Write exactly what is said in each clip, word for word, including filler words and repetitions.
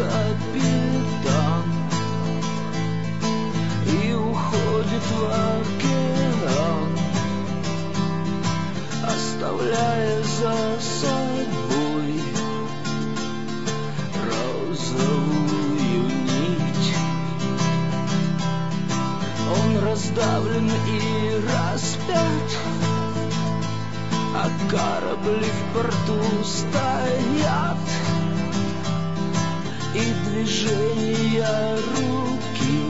капитан и уходит в океан, оставляя за собой розовую нить. Он раздавлен и распят, а корабли в порту стоят, и движения руки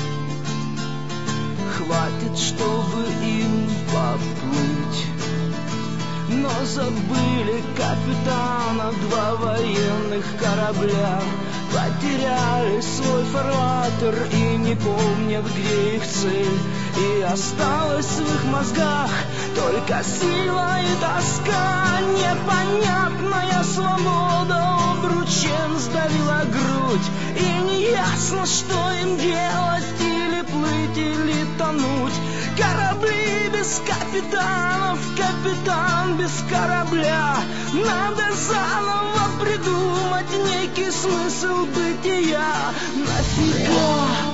хватит, чтобы им поплыть. Но забыли капитана два военных корабля, потеряли свой фарватер и не помнят, где их цель. И осталась в их мозгах только сила и тоска. Непонятная свобода обручем сдавила грудь, и неясно, что им делать: или плыть, или тонуть. Корабли без капитанов, капитан без корабля. Надо заново придумать некий смысл бытия. Нафига?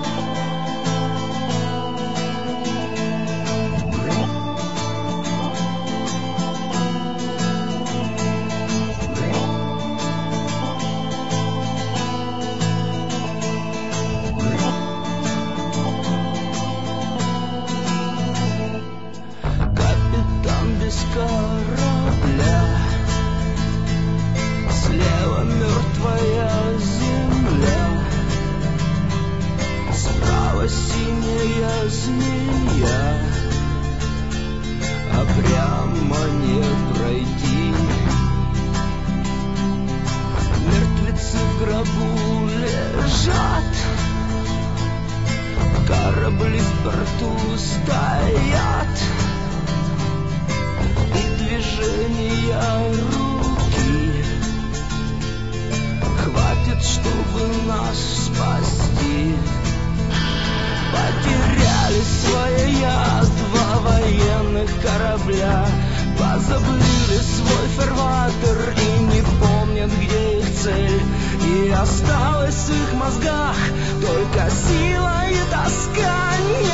Корабля, слева мертвая земля, справа синяя змея, а прямо не пройти. Мертвецы в гробу лежат, корабли в порту стоят, движения руки хватит, чтобы нас спасти. Потеряли свои я два военных корабля, позабыли свой фарватер и не помнят, где их цель. И осталась в их мозгах только сила и тоска.